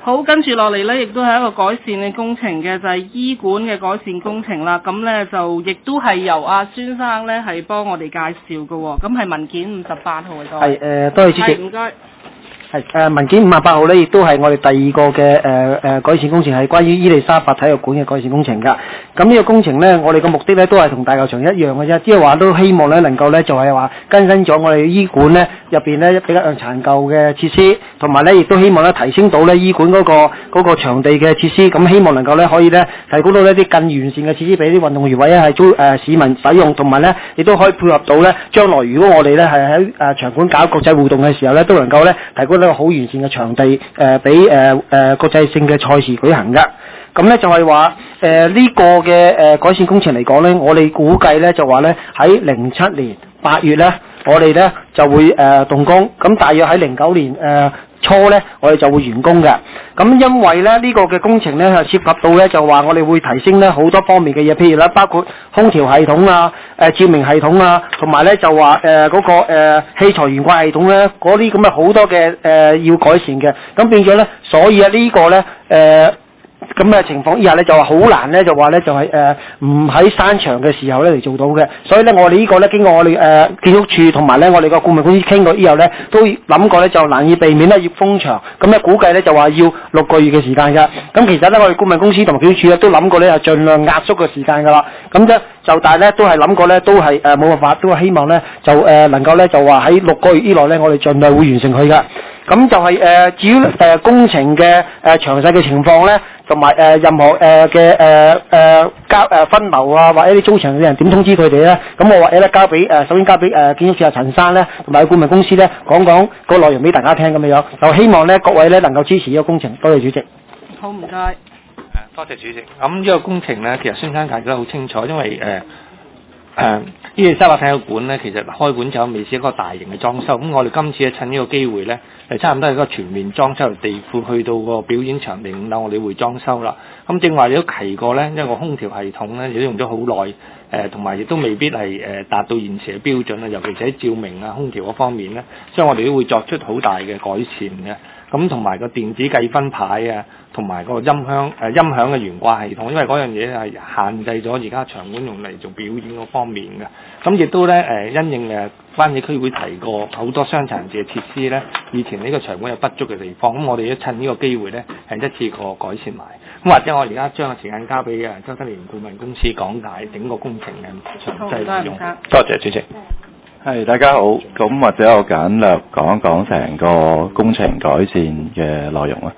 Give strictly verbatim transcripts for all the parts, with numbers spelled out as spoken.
好，跟住落嚟呢，亦都係一個改善嘅工程嘅，就係、是、醫館嘅改善工程啦。咁呢，就亦都係由阿孫生呢係幫我哋介紹嘅喎。咁係文件五十八號嘅多。 係誒，多謝主席。 唔該。 係誒文件五十八號咧，亦都係我哋第二個嘅誒誒改善工程，係關於伊利沙伯體育館嘅改善工程㗎。咁呢個工程咧，我哋嘅目的咧都係同大球場一樣嘅啫，即係話都希望咧能夠咧就係話更新咗我哋醫館咧入邊咧比較殘舊嘅設施，同埋咧亦都希望咧提升到咧醫館嗰個嗰個場地嘅設施，咁希望能夠咧可以咧提供到呢啲更完善嘅設施俾啲運動員或者係租誒市民使用，同埋咧亦都可以配合到咧將來如果我哋咧係喺誒場館搞國際互動嘅時候咧，都能夠咧提供一個好完善嘅場地誒俾誒誒國際性嘅賽事舉行㗎。咁咧就係話誒呢個嘅誒改善工程嚟講咧，我哋估計咧就話咧喺零七年八月咧，我哋咧就會誒、呃、動工，咁大約喺零九年誒、呃、初咧，我哋就會完工嘅。咁因為咧呢、這個嘅工程咧係涉及到咧就話我哋會提升咧好多方面嘅嘢，譬如咧包括空調系統啊、誒、呃、照明系統啊，同埋咧就話誒嗰個誒、呃、器材懸掛系統咧，嗰啲咁嘅好多嘅誒、呃、要改善嘅。咁變咗咧，所以啊、這個、呢個咧誒。呃咁嘅情況以下咧就話好難咧，就話咧就係誒唔喺山場嘅時候咧嚟做到嘅，所以咧我哋呢個咧經過我哋誒、呃、建築署同埋咧我哋個顧問公司傾過之後咧，都諗過咧就難以避免咧要封場，咁咧估計咧就話要六個月嘅時間㗎。咁其實咧我哋顧問公司同埋建築署咧都諗過咧就盡量壓縮個時間㗎啦。咁咧就但係咧都係諗過咧都係誒冇辦法，都係希望咧就誒、呃、能夠咧就話喺六個月以內咧我哋盡量會完成佢㗎。咁就係、是、誒、呃、至於誒、呃、工程嘅誒、呃、詳細嘅情況咧。同埋誒任何誒嘅誒誒交誒分流啊，或者啲租場嘅人點通知佢哋咧？咁我或者咧交俾誒、呃，首先交俾誒、呃、建築署阿陳生咧，同埋顧問公司咧講講個內容俾大家聽咁樣。就希望咧各位咧能夠支持呢個工程。多謝主席。 好，唔該。 誒，多謝主席。咁呢個工程咧，其實孫生解釋得好清楚，因為誒。呃誒，伊利沙伯體育館咧，其實開館就未試一個大型嘅裝修。咁我哋今次咧趁呢個機會咧，誒差唔多係一個全面裝修，由地庫去到個表演場地五樓，我哋會裝修啦。咁正話你都提過咧，因為個空調系統咧，亦都用咗好耐，誒同埋亦都未必係誒達到現時嘅標準啦，尤其是喺照明啊、空調嗰方面咧，所以我哋都會作出好大嘅改善嘅。咁同埋個電子計分牌啊，同埋個音響誒、呃、音響嘅懸掛系統，因為嗰樣嘢係限制咗而家場館用嚟做表演嗰方面嘅。咁亦都咧誒、呃、因應誒灣仔區會提過好多傷殘人士嘅設施咧，以前呢個場館有不足嘅地方，咁我哋都趁呢個機會咧係一次過改善埋。咁或者我而家將個時間交俾誒周德廉顧問公司講解整個工程嘅詳細內容。多謝主席。 係大家好，咁或者我簡略講一講成個工程改善嘅內容啦。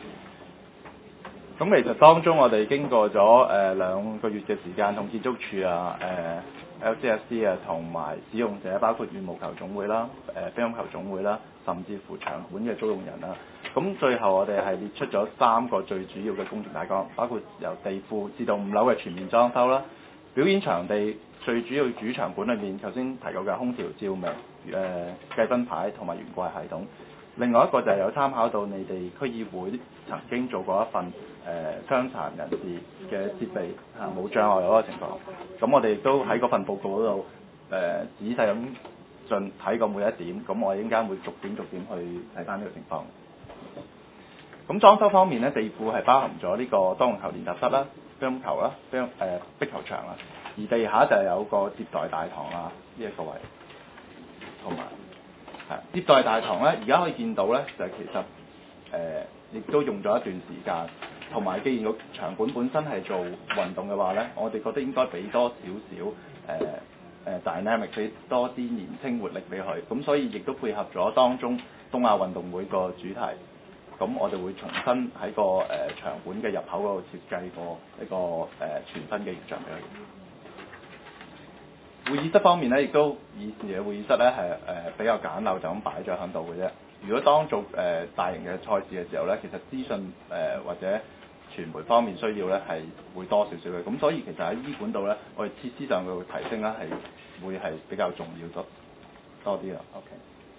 咁其實當中我哋經過咗誒兩個月嘅時間，同建築署啊、誒、呃、L C S C 啊，同埋使用者，包括羽毛球總會啦、誒、呃、乒乓球總會啦，甚至乎場館嘅租用人啦。咁最後我哋係列出咗三個最主要嘅工程大綱，包括由地庫至到五樓嘅全面裝修啦，表演場地。最主要主場館裏面，頭先提過嘅空調、照明、誒、呃、計分牌同埋懸掛系統。另外一個就係有參考到你哋區議會曾經做過一份誒、呃、傷殘人士嘅設備嚇冇、啊、障礙嗰個情況。咁我哋亦都喺嗰份報告嗰度誒仔細咁進睇過每一點。咁我哋應該會逐點逐點去睇翻呢個情況。咁裝修方面咧，地庫係包含咗呢個多用球練習室啦、乒乓球啦、乒誒壁球場啦。而地下就係有個接待大堂啊，呢、這、一個位，同埋係接待大堂咧，而家可以見到咧，就係、其實誒亦、呃、都用咗一段時間，同埋既然個場館本身係做運動嘅話咧，我哋覺得應該俾多少少誒誒 dynamic， 俾多啲年青活力俾佢，咁所以亦都配合咗當中東亞運動會個主題，咁我哋會重新喺個誒、呃、場館嘅入口嗰度設計個一個誒、呃、全新嘅形象俾佢。會議室方面咧，亦都以前嘅會議室咧係誒比較簡陋，就咁擺咗喺度嘅啫。如果當做誒、呃、大型嘅賽事嘅時候咧，其實資訊誒、呃、或者傳媒方面需要咧係會多少少嘅。咁所以其實喺醫館度咧，我哋設施上嘅提升咧係會係比較重要多多啲啦。OK。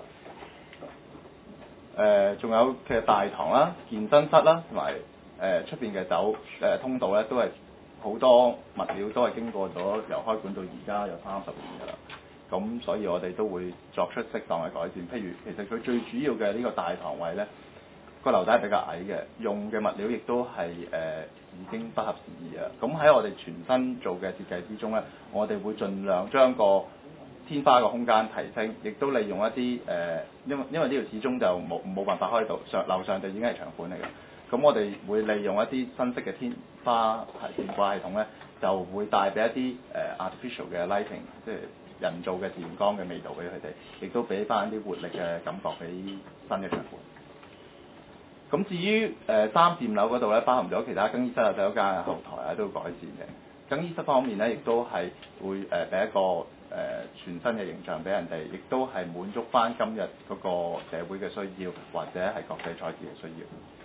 誒、呃，仲有其實大堂啦、健身室啦，同埋誒出邊嘅走誒通道咧，都係。好多物料都係經過咗由開館到而家有三十年㗎啦，咁所以我哋都會作出適當嘅改善。譬如其實佢最主要嘅呢個大堂位咧，誒、 個樓底係比較矮嘅，用嘅物料亦都係誒、呃、已經不合時宜啊。咁喺我哋全新做嘅設計之中咧，我哋會盡量將個天花個空間提升，亦都利用一啲誒、呃，因為因為呢度始終就冇冇辦法開到上樓上就已經係長款嚟嘅。咁我哋會利用一啲新式嘅天花係電掛系統咧，就會帶俾一啲誒、呃、artificial 嘅 lighting，即係人造嘅自然光嘅味道俾佢哋，亦都俾翻啲活力嘅感覺俾新嘅長款。咁至於誒、呃、三至五樓嗰度咧，包含咗其他更衣室啊、洗手間啊、後台啊都會改善嘅。更衣室方面咧，亦都係會誒俾、呃、一個誒、呃、全新嘅形象俾人哋，亦都係滿足翻今日嗰個社會嘅需要，或者係國際賽事嘅需要。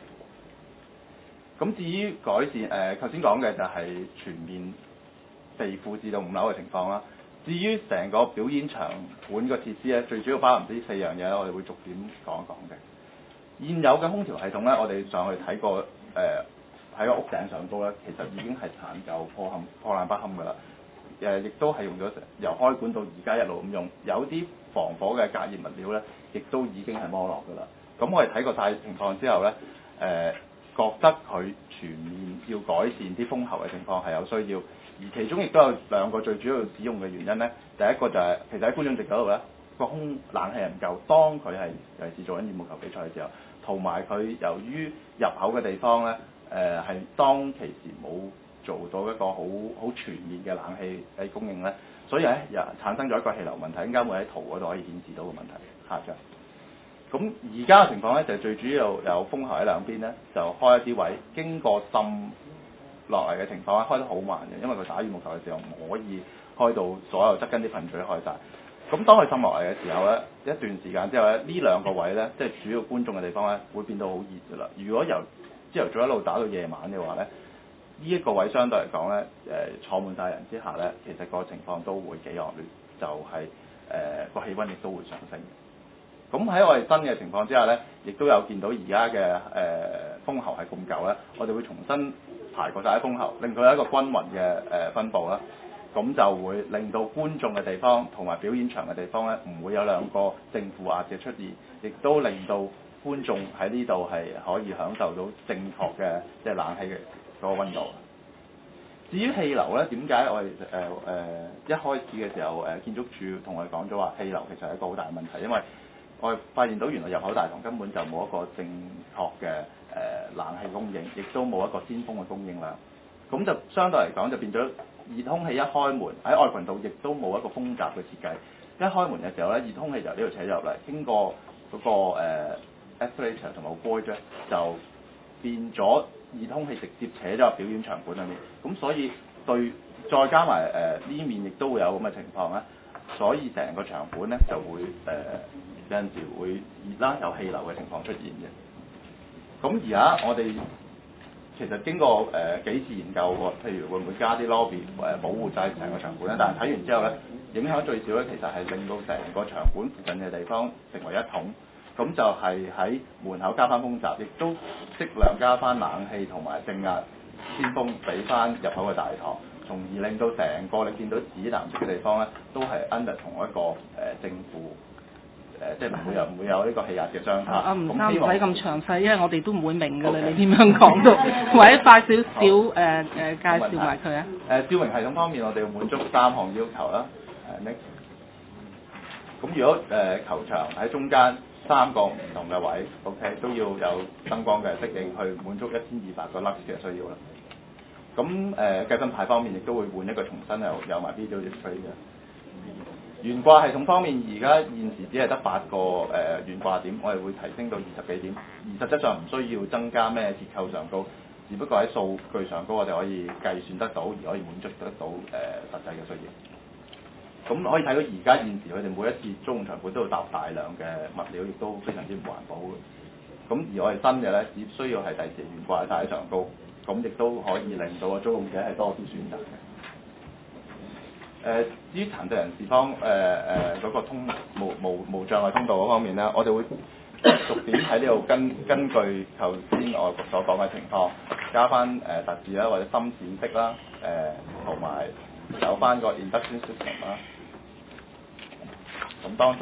咁至於改善誒，頭先講嘅就係全面地庫至到五樓嘅情況啦。至於成個表演場館個設施咧，最主要包含呢四樣嘢咧，我哋會逐點講一講嘅。現有嘅空調系統咧，我哋上去睇過誒喺個屋頂上高咧，其實已經係殘舊破冚破爛不堪㗎啦。誒、呃，亦都係用咗由開管到而家一路咁用，有啲防火嘅隔熱物料咧，亦都已經係剝落㗎啦。咁我哋睇過晒情況之後咧，誒、呃、覺得佢全面要改善啲風喉嘅情況係有需要，而其中亦都有兩個最主要使用嘅原因咧。第一個就係、是、其實喺觀眾席嗰度咧，個空冷氣係唔夠，當佢係尤其是做緊羽毛球比賽嘅時候，同埋佢由於入口嘅地方咧，誒、呃、係當其時冇做到一個好好全面嘅冷氣嘅供應咧，所以咧又產生咗一個氣流問題，應該會喺圖嗰度可以顯示到個問題。下張。咁而家嘅情況咧，就最主要有風喉喺兩邊咧，就開一啲位，經過滲落嚟嘅情況咧，開得好慢嘅，因為佢打羽毛球嘅時候唔可以開到所有側跟啲噴嘴開晒。咁當佢滲落嚟嘅時候咧，一段時間之後咧，呢兩個位咧，即係主要觀眾嘅地方咧，會變到好熱㗎啦。如果由朝頭早一路打到夜晚嘅話咧，呢、這、一個位相對嚟講咧，誒、呃、坐滿晒人之下咧，其實個情況都會幾惡劣，就係誒個氣温亦都會上升。咁喺我哋新嘅情況之下咧，亦都有見到而家嘅誒風喉係咁舊咧，我哋會重新排過晒啲風喉，令佢有一個均勻嘅誒、呃、分佈啦。咁就會令到觀眾嘅地方同埋表演場嘅地方咧，唔會有兩個正負壓嘅出現，亦都令到觀眾喺呢度係可以享受到正確嘅即係冷氣嘅嗰個温度。至於氣流咧，點解我哋誒誒一開始嘅時候誒、呃、建築署同我哋講咗話氣流其實係一個好大嘅問題，因為我哋發現到原來入口大堂根本就冇一個正確嘅誒、呃、冷氣供應，亦都冇一個鮮風嘅供應量，咁就相對嚟講就變咗。熱空氣一開門喺外裙度，亦都冇一個風閘嘅設計。一開門嘅時候咧，熱空氣就由呢度扯入嚟，經過嗰、那個誒、呃、escalator 同埋個 void 就變咗熱空氣直接扯咗入表演場館裏面。咁所以對再加埋誒呢面亦都會有咁嘅情況咧，所以成個場館咧就會誒、呃、有陣時會熱啦，有氣流嘅情況出現嘅。咁而家我哋其實經過誒、呃、幾次研究喎，譬如會唔會加啲 lobby 誒、呃、保護晒成個場館咧？但係睇完之後咧，影響最少咧，其實係令到成個場館附近嘅地方成為一統。咁就係喺門口加翻風閘，亦都適量加翻冷氣同埋正壓鮮風俾翻入口嘅大堂，從而令到成個你見到紫藍色嘅地方咧，都係 under 同一個誒、呃、正負。誒，即係唔會有唔會有呢個氣壓嘅相差。 啊，吳生唔使咁詳細，因為我哋都唔會明㗎啦。Okay. 你點樣講到？或者快少少誒誒介紹埋佢啊？ 誒照明系統方面，我哋要滿足三項要求啦。誒 next。咁如果誒、呃、球場喺中間三個唔同嘅位 ，OK 都要有燈光嘅適應，去滿足一千二百個 lux 嘅需要啦。咁誒計分牌方面，亦都會換一個重新有有埋 video display 嘅。懸掛系統方面，而家現時只係得八個誒懸掛點，我哋會提升到二十幾點，而實質上唔需要增加咩結構上高，只不過喺數據上高，我哋可以計算得到，而可以滿足得到誒、呃、實際嘅需要。咁可以睇到而家現時佢哋每一次租用場館都要搭大量嘅物料，亦都非常之唔環保嘅。咁而我哋新嘅咧，只需要係第時懸掛晒喺上高，咁亦都可以令到個租用者係多啲選擇嘅。誒、呃，至於殘疾人士方誒誒嗰個通無無無障礙通道嗰方面咧，我哋會逐點喺呢度根根據頭先我所講嘅情況，加翻誒、呃、特字啦，或者深淺色啦，誒同埋有翻個 induction system 啦。咁當中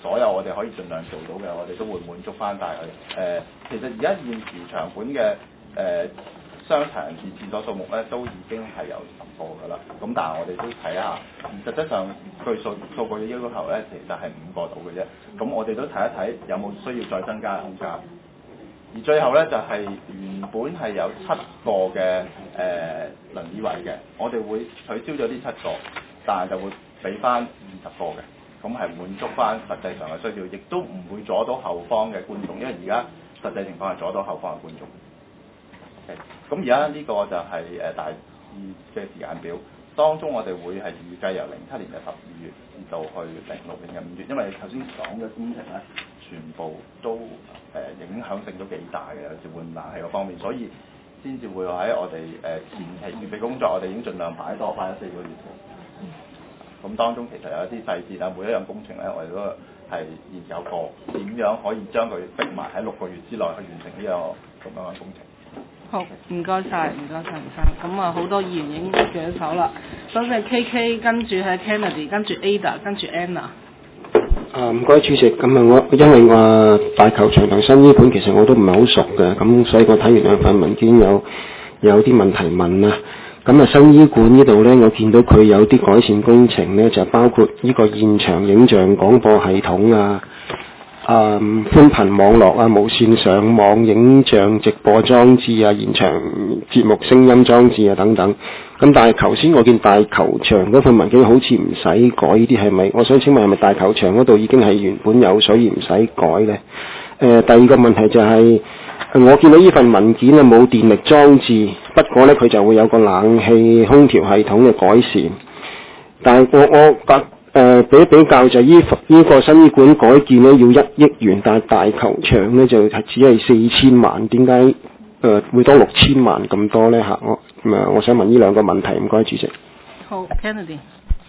所有我哋可以盡量做到嘅，我哋都會滿足翻大佢。誒、呃，其實而家現時場館嘅誒傷殘人士廁所數目咧，都已經係有十個㗎啦。咁但係我哋都睇下，而實質上據數數據嘅要求咧，其實係五個度嘅啫。咁我哋都睇一睇有冇需要再增加嘅空間。而最後咧就係、是、原本係有七個嘅誒、呃、輪椅位嘅，我哋會取消咗呢七個，但係就會俾翻二十個嘅，咁係滿足翻實際上嘅需要，亦都唔會阻到後方嘅觀眾，因為而家實際情況係阻到後方嘅觀眾。咁而家呢個就係誒大致嘅時間表，當中我哋會係預計由零七年嘅十二月至到去零六年嘅五月，因為頭先講嘅工程咧，全部都誒、呃、影響性都幾大嘅，尤其是換冷氣嗰方面，所以先至會喺我哋誒、呃、前期預備工作，我哋已經盡量擺多翻四個月嘅。咁當中其實有一啲細節啊，每一樣工程咧，我哋都係研究過點樣可以將佢逼埋喺六個月之內去完成呢、這個咁樣嘅工程。 好，唔該晒，唔該晒吳生。咁啊，好多議員已經舉咗手啦。首先係 K K， 跟住係 Kennedy， 跟住 Ada， 跟住 Anna。 啊，唔該主席。咁啊，我因為我大球場同新醫館其實我都唔係好熟嘅，咁所以我睇完兩份文件有有啲問題問啊。咁啊，新醫館呢度呢，我見到佢有啲改善工程呢，就包括呢個現場影像廣播系統啊。啊，寬頻網絡啊，無線上網影像直播裝置啊，現場節目聲音裝置啊等等。咁但係頭先我見大球場嗰份文件好似唔使改，呢啲係咪？我想請問係咪大球場嗰度已經係原本有，所以唔使改呢？誒、呃，第二個問題就係、是、我見到呢份文件啊冇電力裝置，不過呢，佢就會有個冷氣空調系統嘅改善。但係我我覺誒、呃、比比較就依依個新醫館改建咧要一億元，但係大球場咧就係只係四千萬，點解誒會多六千萬咁多咧嚇？我咁啊，我想問呢兩個問題，唔該主席。 好 ，Kennedy，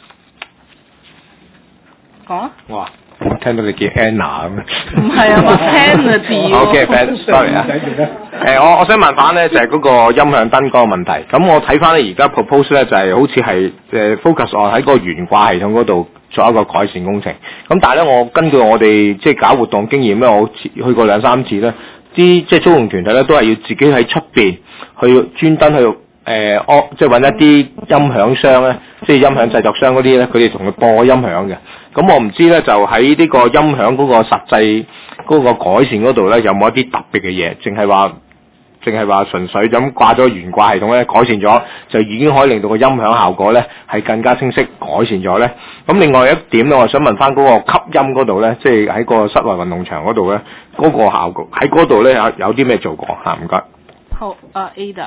講啊。 哇！我聽到你叫 Anna 咁。 唔係啊，話 Kennedy。 OK，sorry 啊。誒，我我想問翻咧，就係、是、嗰個音響燈嗰個問題。咁我睇翻咧，而家 propose 咧就係、是、好似係誒 focus on 喺個懸掛系統嗰度做一個改善工程。咁但係咧，我根據我哋即係搞活動經驗咧，我去過兩三次咧，啲即係租用團體咧都係要自己喺出邊去專登去誒，安即係揾一啲音響商咧，即係音響製作商嗰啲咧，佢哋同佢播音響嘅。咁我唔知咧，就喺呢個音響嗰個實際嗰個改善嗰度咧，有冇一啲特別嘅嘢？淨係話，淨係話純粹咁掛咗懸掛系統咧，改善咗就已經可以令到個音響效果咧係更加清晰，改善咗咧。咁另外一點咧，我想問翻嗰個吸音嗰度咧，即係喺個室內運動場嗰度咧，嗰、嗰個效果喺嗰度咧有有啲咩做過嚇？唔該。 好，啊 Ada，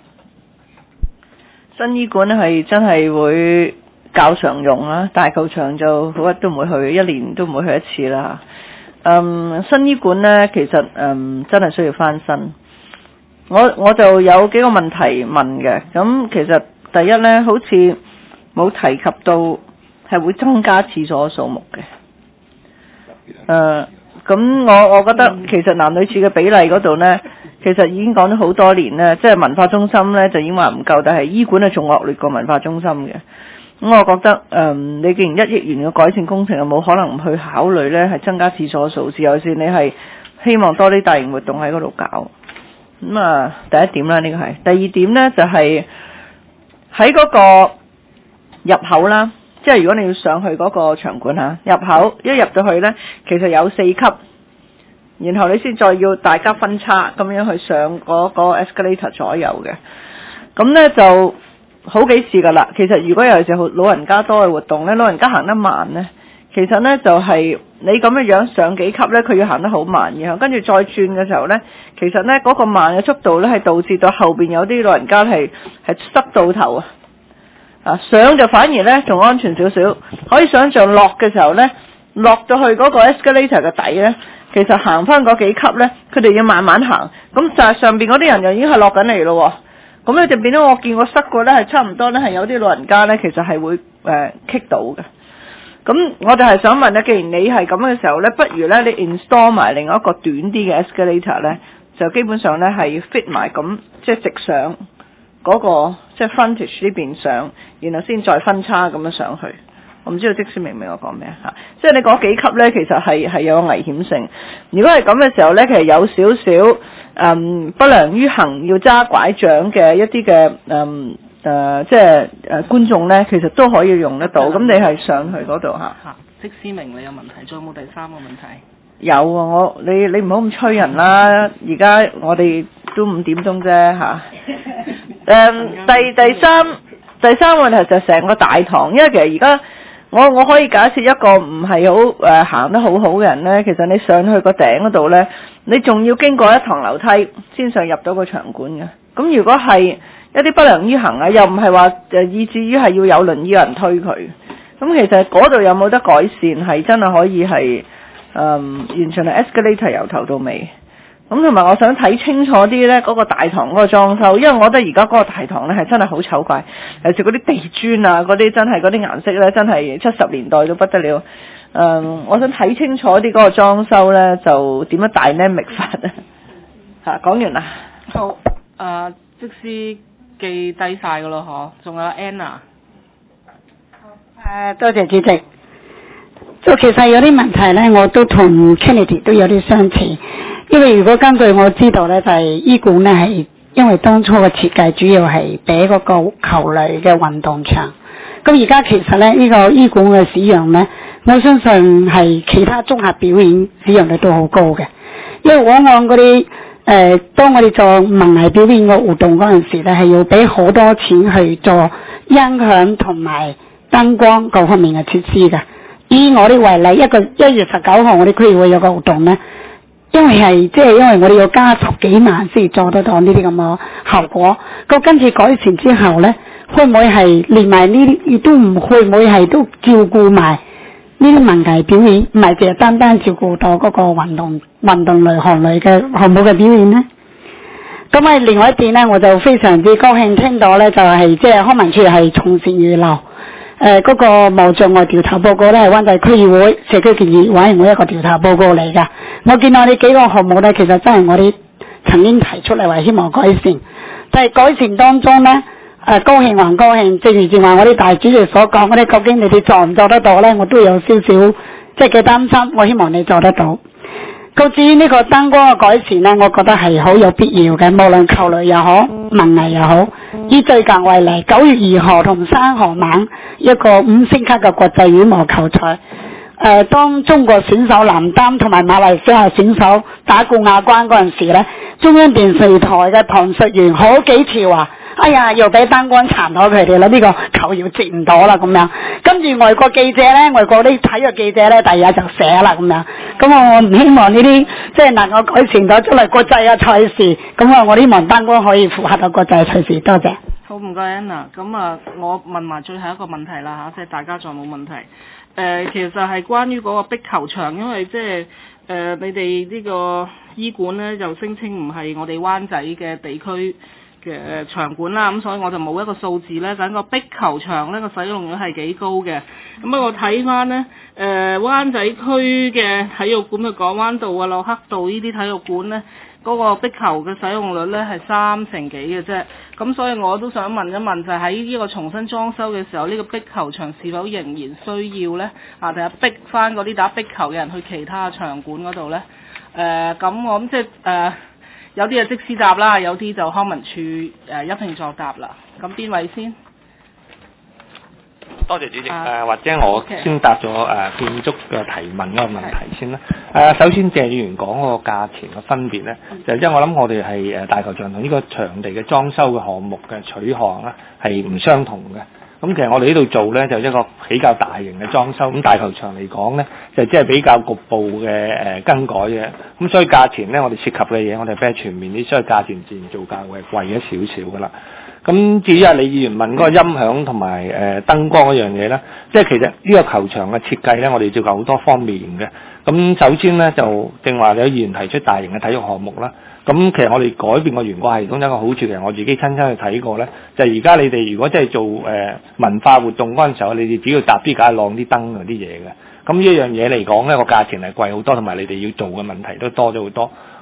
新醫館係真係會較常用啦，大球場就好都唔會去，一年都唔會去一次啦。嗯，新醫館呢，其實嗯真係需要翻新。我我就有幾個問題問嘅，咁其實第一呢，好似冇提及到係會增加廁所數目嘅。誒、呃，咁我我覺得其實男女廁嘅比例嗰度呢，其實已經講咗好多年呢，即係文化中心呢，就已經話唔夠，但係醫館係仲惡劣過文化中心嘅。咁我覺得誒、嗯，你既然一億元嘅改善工程，有冇可能唔去考慮呢？係增加廁所數字，尤其是你係希望多啲大型活動喺嗰度搞。咁啊，第一點啦，呢個係。第二點呢，就係喺嗰個入口啦，即係如果你要上去嗰個場館嚇，入口一入到去呢，其實有四級，然後你先再要大家分叉咁樣去上嗰個 escalator 左右嘅。咁呢就好幾次噶啦。其實如果有時候老人家多嘅活動呢，老人家行得慢呢，其實呢就係、是、你咁樣樣上幾級呢，佢要行得好慢，然後跟住再轉嘅時候呢，其實呢嗰、那個慢嘅速度呢，係導致到後邊有啲老人家係係塞到頭啊！啊上就反而呢仲安全少少，可以想象落嘅時候呢，落到去嗰個 escalator 嘅底呢，其實行翻嗰幾級呢，佢哋要慢慢行，咁就係上邊嗰啲人就已經係落緊嚟咯。咁咧就變咗我見過塞過咧係差唔多咧係有啲老人家咧其實係會誒棘、呃、到嘅。咁我哋係想問咧，既然你係咁嘅時候咧，不如咧你 install 埋另外一個短啲嘅 escalator 咧，就基本上咧係 fit 埋咁，即係直上嗰、那個即係 frontage 呢邊上，然後先再分叉咁樣上去。 我唔知道即使明唔明我講咩嚇？即係你嗰幾級咧，其實係係有危險性。如果係咁嘅時候咧，其實有少少嗯不良於行要揸拐杖嘅一啲嘅嗯誒即係誒觀眾咧，其實都可以用得到。咁你係上去嗰度嚇嚇，即使明你有問題，仲有冇第三個問題？ 有啊，我你你唔好咁催人啦，而家我哋都五點鐘啫嚇。誒第第三第三個問題就係成個大堂，因為其實而家我我可以假設一個唔係好誒行得好好嘅人咧，其實你上去個頂嗰度咧，你仲要經過一堂樓梯先上入到個場館嘅。咁如果係一啲不良於行啊，又唔係話誒以至於係要有輪椅有人推佢，咁其實嗰度有冇得改善係真係可以係？嗯，完全係 escalator 由頭到尾，咁同埋我想睇清楚啲咧，嗰個大堂嗰個裝修，因為我覺得而家嗰個大堂咧係真係好醜怪，尤其是嗰啲地磚啊，嗰啲真係嗰啲顏色咧，真係七十年代都不得了。嗯，我想睇清楚啲嗰個裝修咧，就點樣 dynamic 法啊？嚇，講完啦。 好，誒、呃，即師記低晒㗎咯，嗬，仲有 Anna。 誒，多謝主席。就其實有啲問題咧，我都同 Kennedy 都有啲相似，因為如果根據我知道咧，就係、是、醫館咧係因為當初嘅設計主要係俾嗰個球類嘅運動場，咁而家其實咧呢、這個醫館嘅使用咧，我相信係其他綜合表演使用率都好高嘅，因為往往嗰啲誒當我哋做文藝表演嘅活動嗰陣時咧，係要俾好多錢去做音響同埋燈光各方面嘅設施嘅。以我哋為例，一個一月十九號我哋區議會有個活動咧，因為係即係因為我哋要加十幾萬先做得到呢啲咁嘅效果。咁跟住改善之後咧，會唔會係連埋呢啲，亦都唔會唔會係都照顧埋呢啲文藝表演，唔係淨係單單照顧到嗰個運動運動類項類嘅項目嘅表演咧？咁啊，另外一點咧，我就非常之高興聽到咧，就係即係康文署係從善如流。誒嗰、呃那個無障礙調查報告咧係灣仔區議會社區建議委員會一個調查報告嚟㗎。我見到你幾個項目咧，其實真係我哋曾經提出嚟話希望改善，但係改善當中咧誒、呃、高興還高興，正如正話我啲大主席所講，我哋究竟你哋做唔做得到咧？我都有少少即係嘅擔心。我希望你做得到。咁至於呢個燈光嘅改善咧，我覺得係好有必要嘅，無論球類又好，文藝又好。以最近為例，九月二號同三號晚一個五星級嘅國際羽毛球賽，誒、呃，當中國選手男單同埋馬來西亞選手打過亞軍嗰陣時咧，中央電視台嘅旁述員好幾次話：哎呀，又俾燈光殘咗佢哋啦，呢、這個球要接唔到啦咁樣。跟住外國記者咧，外國啲體育記者咧，第二日就寫啦咁樣。咁我唔希望呢啲即係能夠改善到出嚟國際嘅賽事。咁啊，我希望燈光可以符合到國際賽事。多謝。 好，唔該 Anna。咁啊，我問埋最後一個問題啦嚇，即係大家仲有冇問題？誒、呃，其實係關於嗰個壁球場，因為即係誒你哋呢個醫館咧，就聲稱唔係我哋灣仔嘅地區嘅場館啦，咁所以我就冇一個數字咧，就個壁球場咧個使用率係幾高嘅。咁啊，我睇翻咧，誒灣仔區嘅體育館嘅港灣道啊、駱克道呢啲體育館咧，嗰、那個壁球嘅使用率咧係三成幾嘅啫。咁所以我都想問一問，就喺、是、呢個重新裝修嘅時候，呢、這個壁球場是否仍然需要咧？啊，定係逼翻嗰啲打壁球嘅人去其他場館嗰度咧？誒、呃，咁我諗即係誒。呃有啲係即時答啦，有啲就康文署誒、呃、一併作答啦。咁邊位先？ 多謝主席。誒、 啊呃、或者我先答咗誒、呃、建築嘅提問嗰個問題先啦。誒、呃、首先謝議員講嗰個價錢嘅分別咧，就因為我諗我哋係誒大球場同呢個場地嘅裝修嘅項目嘅取項咧係唔相同嘅。咁其實我哋呢度做咧就一個比較大型嘅裝修，咁大球場嚟講咧就即係比較局部嘅誒、呃、更改嘅，咁所以價錢咧我哋涉及嘅嘢我哋比較全面啲，所以價錢自然做價會貴咗少少噶啦。咁至於啊李議員問嗰個音響同埋誒燈光嗰樣嘢咧，即係其實呢個球場嘅設計咧，我哋照顧好多方面嘅。咁首先咧就正話有議員提出大型嘅體育項目啦。咁其實我哋改變個懸掛系統有一個好處，其實我自己親身去睇過咧，就係而家你哋如果真係做誒、呃、文化活動嗰陣時候，你哋只要搭啲架晾啲燈嗰啲嘢嘅。咁呢一樣嘢嚟講咧，個價錢係貴好多，同埋你哋要做嘅問題都多咗好多。咁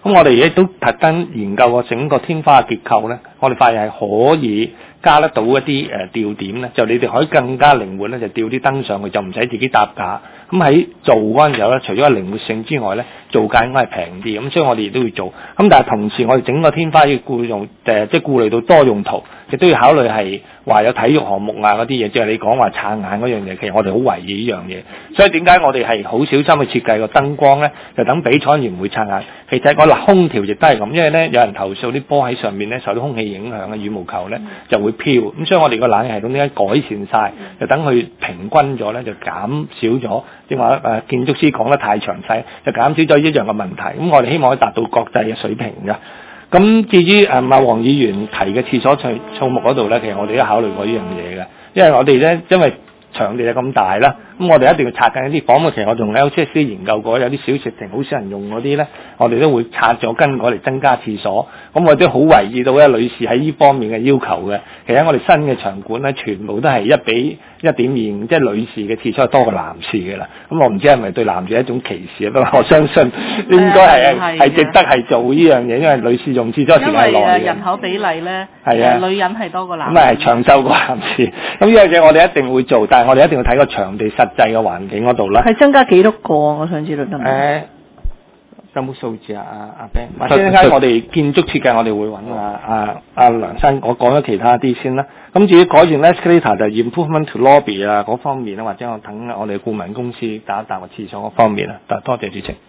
咁我哋亦都特登研究過整個天花嘅結構咧，我哋發現係可以加得到一啲誒吊點咧，就你哋可以更加靈活咧，就吊啲燈上去，就唔使自己搭架。咁喺做嗰陣時候咧，除咗靈活性之外咧，造價應該係平啲，咁所以我哋亦都要做。咁但係同時我哋整個天花要顧用誒、呃，即係顧慮到多用途，亦都要考慮係話有體育項目啊嗰啲嘢，即係你講話撐眼嗰樣嘢，其實我哋好懷疑呢樣嘢。所以點解我哋係好小心去設計個燈光咧？就等比賽員唔會撐眼。其實個嗱空調亦都係咁，因為咧有人投訴啲波喺上面咧受啲空氣影響嘅羽毛球咧就會飄。咁所以我哋個冷氣系統點解改善晒？就等佢平均咗咧，就減少咗。正話誒建築師講得太詳細，就減少咗一樣嘅問題。咁我哋希望可以達到國際嘅水平嘅。咁至於誒阿黃議員提嘅廁所數數目嗰度咧，其實我哋都考慮過呢樣嘢嘅，因為我哋咧因為場地就咁大啦，咁我哋一定要拆緊一啲房嘅。其實我同 L C S C 研究過，有啲小食亭好少人用嗰啲咧，我哋都會拆咗根過嚟增加廁所。咁我都好留意到咧，女士喺呢方面嘅要求嘅。其實我哋新嘅場館咧，全部都係一比一點二，即係女士嘅廁所係多過男士嘅啦。咁我唔知係咪對男士一種歧視啊？不過我相信應該係係係值得係做呢樣嘢，因為女士用廁所時間耐嘅。 因為人口比例咧， 係啊， 女人係多過男士。 咁啊係長壽過男士。咁呢樣嘢我哋一定會做，但係我哋一定要睇個場地實際嘅環境嗰度啦。 係增加幾多個？我想知道得唔得？ 誒有冇數字啊？阿阿 Ben，或者陣間我哋建築設計，我哋會揾阿阿阿梁生，我講咗其他啲先啦。咁至於改善 escalator 就 improvement to lobby 啊嗰方面啊，或者我等我哋顧問公司打一打個廁所嗰方面啊。多謝主席。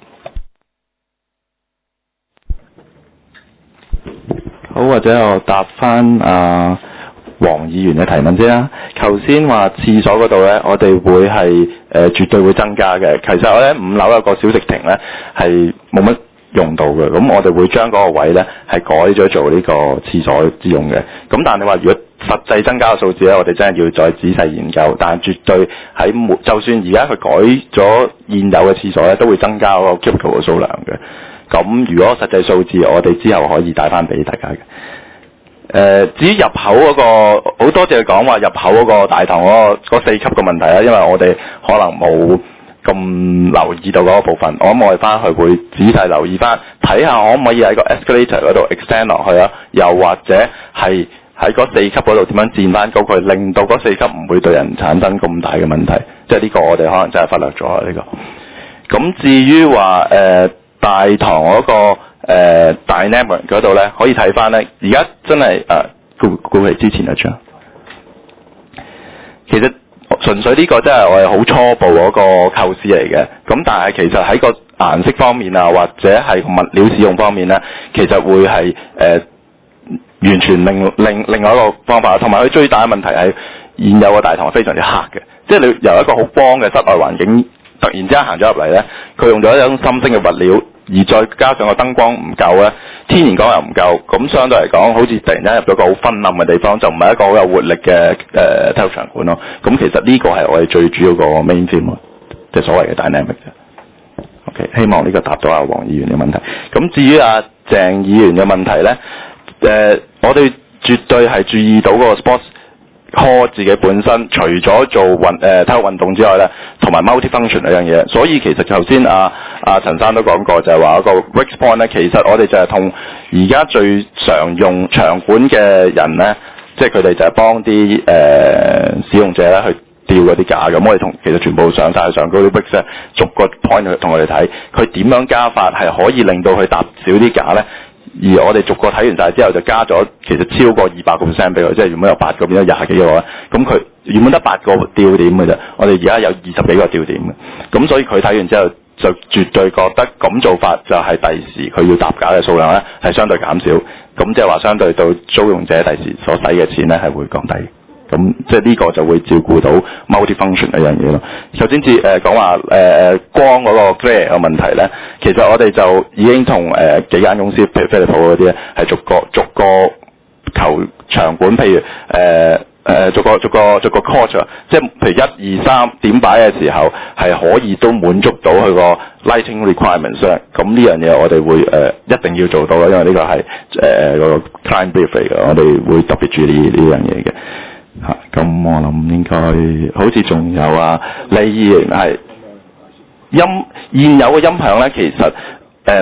好，或者我答翻啊黃議員嘅提問先啦。頭先話廁所嗰度咧，我哋會係誒、呃、絕對會增加嘅。其實我咧五樓有個小食亭咧係冇乜用到嘅，咁我哋會將嗰個位咧係改咗做呢個廁所之用嘅。咁但係你話如果實際增加嘅數字咧，我哋真係要再仔細研究。但係絕對喺沒，就算而家佢改咗現有嘅廁所咧，都會增加嗰個 cubicle 嘅數量嘅。咁如果實際數字，我哋之後可以帶翻俾大家嘅。誒、呃，至於入口嗰、那個，好多謝講話入口嗰個大堂嗰、那個四級嘅問題啦，因為我哋可能冇咁留意到嗰個部分，我諗我哋翻去會仔細留意翻，睇下可唔可以喺個 escalator 嗰度 extend 落去啊，又或者係喺嗰四級嗰度點樣墊翻高佢，令到嗰四級唔會對人產生咁大嘅問題，即係呢個我哋可能真係忽略咗啊呢個。咁至於話誒、呃、大堂嗰、那個。誒、呃、dynamic 嗰度咧，可以睇翻咧。而家真係誒，顧顧嚟之前一張，其實純粹呢個真係我係好初步嗰個構思嚟嘅。咁但係其實喺個顏色方面啊，或者係物料使用方面咧，其實會係誒、呃、完全另另另外一個方法。同埋佢最大嘅問題係現有嘅大堂非常之黑嘅，即係你由一個好光嘅室外環境，突然之間行咗入嚟咧，佢用咗一種深色嘅物料。而再加上個燈光唔夠咧，天然光又唔夠，咁相對嚟講，好似突然間入咗個好昏暗嘅地方，就唔係一個好有活力嘅誒體育場館咯。咁其實呢個係我哋最主要個 main theme，即係所謂嘅 dynamic 啫。OK， 希望呢個答到阿黃議員嘅問題。咁至於阿鄭議員嘅問題咧，誒、呃，我哋絕對係注意到嗰個 sports hall 自己本身，除咗做運誒、呃、體育運動之外咧，同埋 multi-function 呢樣嘢。所以其實頭先阿阿陳生都講過，就係話一個 Wix Point 咧，其實我哋就係同而家最常用場館嘅人咧，即係佢哋就係幫啲誒使用者咧去吊嗰啲架。咁我哋同其實全部上晒上嗰啲 Wix 咧，逐個 point 去同我哋睇，佢點樣加法係可以令到佢搭少啲架咧。而我哋逐個睇完晒之後，就加咗其實超過二百個 percent 俾佢，即係原本有八個變咗廿幾個咧。咁佢原本得八個吊點嘅啫，我哋而家有二十幾個吊點嘅。咁所以佢睇完之後就絕對覺得咁做法就係第時佢要搭架嘅數量咧係相對減少。咁即係話相對到租用者第時所使嘅錢咧係會降低。咁即係呢個就會照顧到 multi-function 一樣嘢咯。首先至誒講話誒光嗰個 glare 嘅問題咧，其實我哋就已經同誒、呃、幾間公司，譬如飛利浦嗰啲咧，係逐個逐個球場館，譬如誒誒、呃呃、逐個逐個逐個 court， 即係譬如一二三點擺嘅時候，係可以都滿足到佢個 lighting requirements 咧。咁呢樣嘢我哋會誒、呃、一定要做到啦，因為呢個係誒個 client brief 嚟嘅，我哋會特別注意呢樣嘢嘅。嚇，咁我諗應該好似仲有啊，李議員係音現有嘅音響咧，其實誒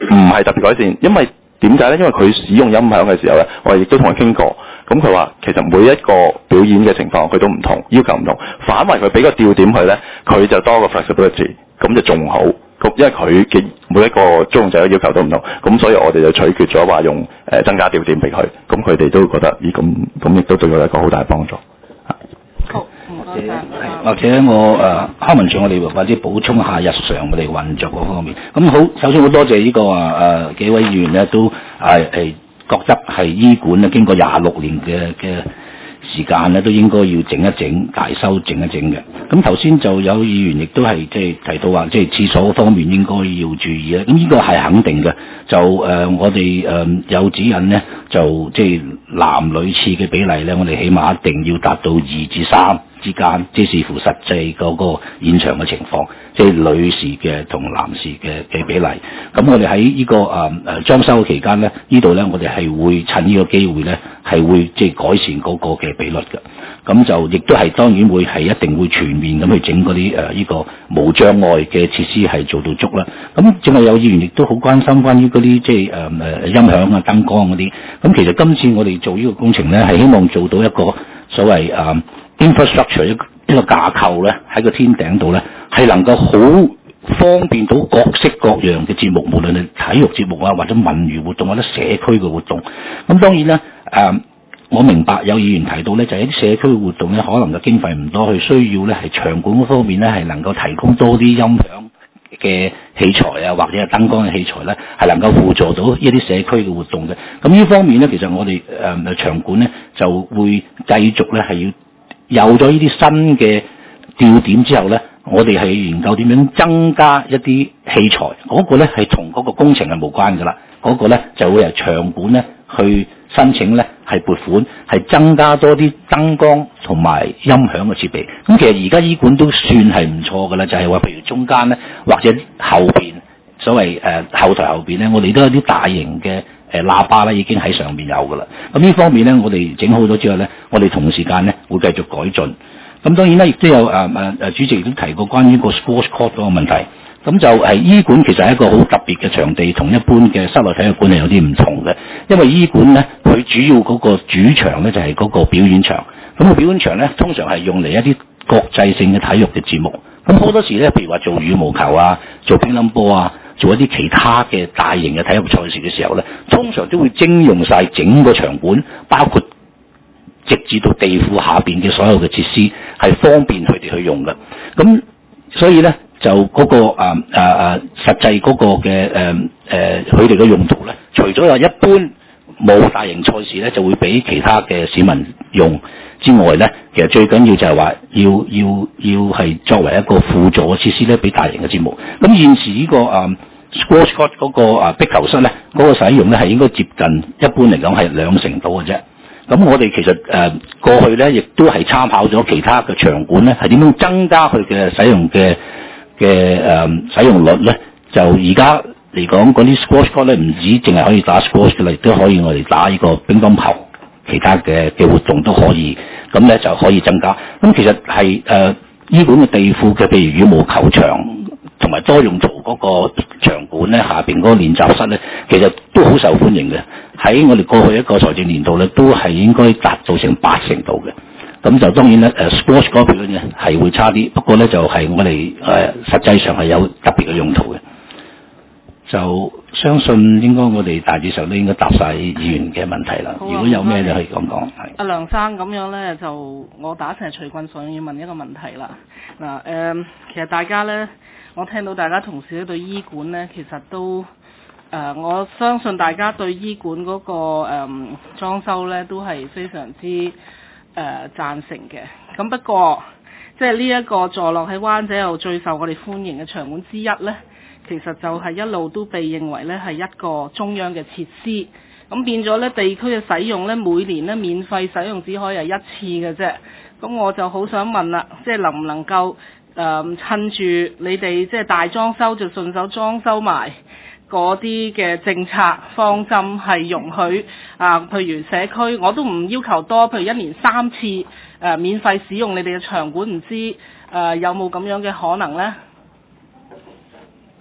唔係特別改善，因為點解咧？因為佢使用音響嘅時候咧，我哋亦都同佢傾過，咁佢話其實每一個表演嘅情況佢都唔同，要求唔同，反為佢俾個調點佢咧，佢就多個 flexibility，咁就仲好。因為佢嘅每一個租用者嘅要求都唔同，咁所以我哋就取決咗話用誒、呃、增加調點俾佢，咁佢哋都覺得咦咁咁亦都對佢一個好大幫助。 好，唔該晒。 或者我誒康文署我哋或者補充下日常我哋運作嗰方面。咁好，首先好多謝呢、這個啊誒、呃、幾位議員咧都係係覺得係醫管咧經過廿六年嘅嘅時間咧都應該要整一整大修整一整嘅。咁頭先就有議員亦都係即係提到話，即係廁所方面應該要注意咧。咁呢個係肯定嘅。就誒、呃、我哋誒、呃、有指引咧，就即係男女廁嘅比例咧，我哋起碼一定要達到二至三之間，即係視乎實際嗰個現場嘅情況，即係女士嘅同男士嘅嘅比例。咁我哋喺呢個誒誒裝修嘅期間咧，呢度咧我哋係會趁呢個機會咧，係會即係改善嗰個嘅比率嘅。咁就亦都係當然會係一定會全面咁去整嗰啲誒呢個無障礙嘅設施係做到足啦。咁正係有議員亦都好關心關於嗰啲即係誒誒音響啊、燈光嗰啲。咁其實今次我哋做呢個工程咧，係希望做到一個所謂誒、呃、infrastructure 一個一個架構咧，喺個天頂度咧係能夠好方便到各式各樣嘅節目，無論係體育節目啊，或者文娛活動或者社區嘅活動。咁當然咧誒。呃我明白有議員提到咧，就係一啲社區活動咧，可能嘅經費唔多，佢需要咧係場館嗰方面咧係能夠提供多啲音響嘅器材啊，或者係燈光嘅器材咧，係能夠輔助到一啲社區嘅活動嘅。咁呢方面咧，其實我哋誒、呃、場館咧就會繼續咧係要有咗呢啲新嘅調點之後咧，我哋係研究點樣增加一啲器材，嗰、那個咧係同嗰個工程係無關㗎啦，嗰、那個咧就會由場館咧去申請咧係撥款，係增加多啲燈光同埋音響嘅設備。咁其實而家醫館都算係唔錯㗎啦，就係、是、話譬如中間咧或者後邊所謂誒、呃、後台後邊咧，我哋都有啲大型嘅誒、呃、喇叭咧已經喺上邊有㗎啦。咁呢方面咧，我哋整好咗之後咧，我哋同時間咧會繼續改進。咁當然啦，亦都有誒誒誒主席亦都提過關於個 sports court 嗰個問題。咁就係醫館其實係一個好特別嘅場地，同一般嘅室內體育館係有啲唔同嘅。因為醫館咧，佢主要嗰個主場咧就係嗰個表演場。咁個表演場咧，通常係用嚟一啲國際性嘅體育嘅節目。咁好多時咧，譬如話做羽毛球啊、做乒乓波啊、做一啲其他嘅大型嘅體育賽事嘅時候咧，通常都會徵用晒整個場館，包括直至到地庫下邊嘅所有嘅設施，係方便佢哋去用嘅。咁所以咧。就嗰、那個誒誒誒實際嗰個嘅誒誒佢哋嘅用途咧，除咗有一般冇大型賽事咧，就會俾其他嘅市民用之外咧，其實最緊要就係話要要要係作為一個輔助嘅設施咧，俾大型嘅節目。咁現時呢、這個誒 Sports Court 嗰個誒壁球室咧，嗰、那個使用咧係應該接近一般嚟講係兩成度嘅啫。咁我哋其實誒、呃、過去咧，亦都係參考咗其他嘅場館咧，係點樣增加佢嘅使用嘅。嘅誒、呃、使用率咧，就而家嚟講嗰啲 squash court 咧，唔止淨係可以打 squash 嘅啦，亦都可以我哋打呢個乒乓球，其他嘅嘅活動都可以，咁咧就可以增加。咁其實係誒、呃、醫館嘅地庫嘅，譬如羽毛球場同埋多用途嗰個場館咧，下邊嗰個練習室咧，其實都好受歡迎嘅。喺我哋過去一個財政年度咧，都係應該達到成八成度嘅。咁就當然咧，誒 sports 嗰邊咧係會差啲，不過咧就係、是、我哋誒、呃、實際上係有特別嘅用途嘅。就相信應該我哋大致上都應該答晒議員嘅問題啦。如果有咩你可以講講。係。阿梁生咁樣咧，就我打成徐棍上要問一個問題啦。嗱、呃、誒，其實大家咧，我聽到大家同事咧對醫館咧，其實都誒、呃，我相信大家對醫館嗰、那個誒、呃、裝修咧都係非常之。誒、呃、贊成嘅，咁不過即係呢一個坐落喺灣仔又最受我哋歡迎嘅場館之一呢，其實就係一路都被認為呢係一個中央嘅設施，咁變咗呢地區嘅使用呢，每年呢免費使用只可以係一次嘅啫，咁我就好想問啦，即係能唔能夠誒、呃、趁住你哋即係大裝修就順手裝修埋？嗰啲嘅政策方針係容許啊，譬如社區我都唔要求多，譬如一年三次誒、呃、免費使用你哋嘅場館，唔知誒、呃、有冇咁樣嘅可能呢？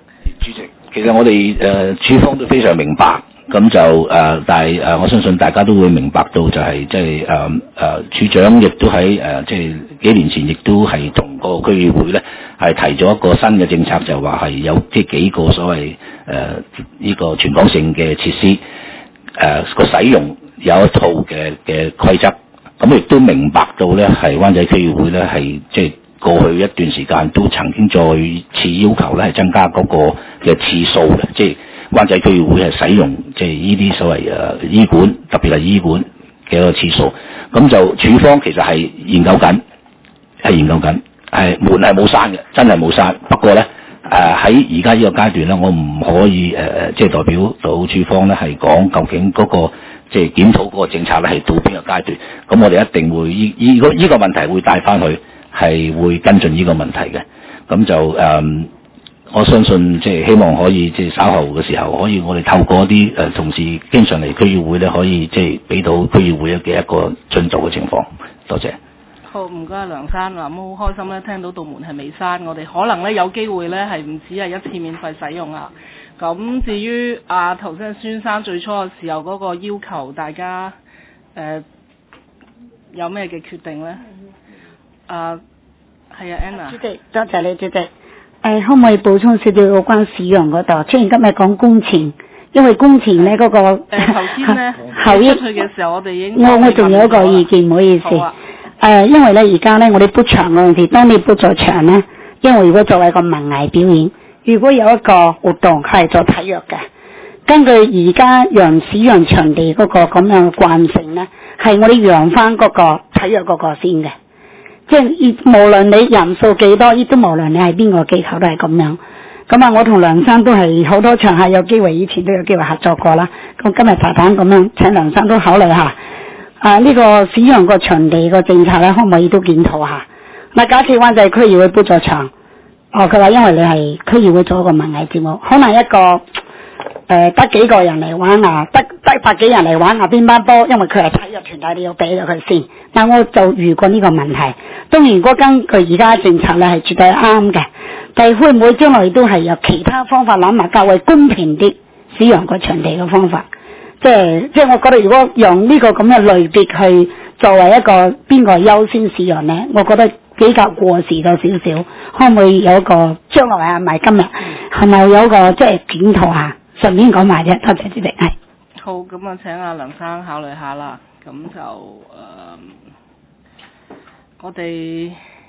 主席，其實我哋誒處方都非常明白，咁就誒、呃，但係誒、呃，我相信大家都會明白到就係即係誒誒，處長亦都喺誒即係幾年前亦都係同個區議會咧係提咗一個新嘅政策，就話係有即係幾個所謂誒呢個全港性嘅設施誒個、呃、使用有一套嘅嘅規則，咁亦都明白到咧係灣仔區議會咧係即係。過去一段時間都曾經再次要求咧係增加嗰個嘅次數嘅，即係灣仔區議會係使用即係呢啲所謂誒醫管，特別係醫管嘅一個次數。咁就處方其實係研究緊，係研究緊，係門係冇閂嘅，真係冇閂。不過咧誒喺而家呢個階段咧，我唔可以誒、呃、即係代表到處方咧係講究竟嗰、那個即係檢討嗰個政策咧係到邊個階段。咁我哋一定會依依個依個問題會帶翻去。係會跟進呢個問題嘅，咁就誒、嗯，我相信即係希望可以即係稍後嘅時候，可以我哋透過啲誒、呃、同事經常嚟區議會咧，可以即係俾到區議會嘅一個進度嘅情況。多謝。 好，唔該梁生，嗱，好開心咧，聽到道門係未閂，我哋可能咧有機會咧係唔止係一次免費使用啊。咁至於啊頭先孫生最初嘅時候嗰個要求，大家誒、呃、有咩嘅決定咧？啊，係啊 ，Anna。主席，多謝你，主席。誒、呃，可唔可以補充少少有關使用嗰度？雖然今日講工程，因為工程咧嗰、那個誒頭先咧後益出去嘅時候，我哋已經我我仲有一個意見，唔好意思。誒、啊呃，因為咧而家咧我哋 book 場嗰陣時，當你 book 咗場咧，因為如果作為一個文藝表演，如果有一個活動係做體育嘅，根據而家讓使用場地嗰個咁樣嘅慣性咧，係我哋讓翻嗰個體育嗰個先嘅。即係無論你人數幾多，亦都無論你係邊個機構都係咁樣。咁啊，我同梁生都係好多場合有機會，以前都有機會合作過啦。咁今日排版咁樣，請梁生都考慮下。啊，呢、這個使用個場地個政策咧，可唔可以都檢討下？嗱，假設灣仔區議會搬咗場，哦，佢話因為你係區議會做一個文藝節目，可能一個誒得、呃、幾個人嚟玩啊，得得百幾人嚟玩啊，邊班波？因為佢係體育團體，你要俾咗佢先。但我就遇過呢個問題，當然如果根據而家政策咧係絕對啱嘅，但係會唔會將來都係有其他方法諗埋較為公平啲使用個場地嘅方法？即係即係我覺得如果用呢個咁嘅類別去作為一個邊個優先使用咧，我覺得比較過時咗少少。可唔可以有一個將來啊，唔係今日係咪有一個即係檢討下？順便講埋啫，多謝主席。係好，咁啊請阿梁生考慮下啦。咁就誒、呃，我哋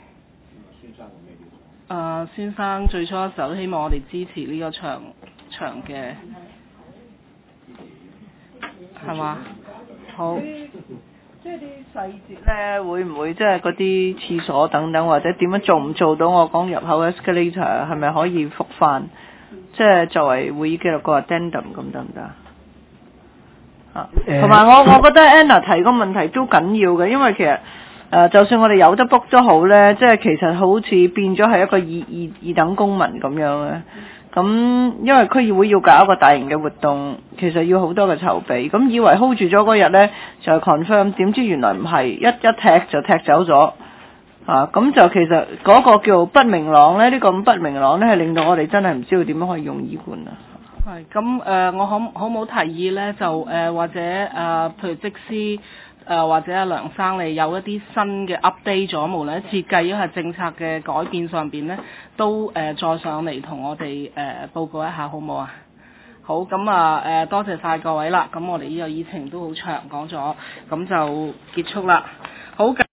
誒先生最初嘅時候都希望我哋支持呢個場場嘅，係嘛？好。 即係啲細節咧，會唔會即係嗰啲廁所等等，或者點樣做唔做到？我講入口 escalator 係咪可以復翻？即係作為會議記錄個 addendum 咁得唔得？啊，同埋我我覺得 Anna 提個問題都緊要嘅，因為其實誒、呃，就算我哋有得 book 都好咧，即係其實好似變咗係一個二二二等公民咁樣嘅。咁因為區議會要搞一個大型嘅活動，其實要好多嘅籌備。咁以為 hold 住咗嗰日咧就係 confirm，點知原來唔係，一一踢就踢走咗。啊，咁就其實嗰個叫不明朗咧，呢、呢個咁不明朗咧係令到我哋真係唔知道點樣可以用醫管啊。 係咁誒，我可可唔可提議咧？就誒、呃、或者誒、呃，譬如即師誒、呃、或者阿梁生你有一啲新嘅 update 咗，無論喺設計亦係政策嘅改變上邊咧，都誒、呃、再上嚟同我哋誒、呃、報告一下，好唔好啊？好，咁啊誒多謝晒各位啦。咁我哋呢個議程都好長講咗，咁就結束啦。好。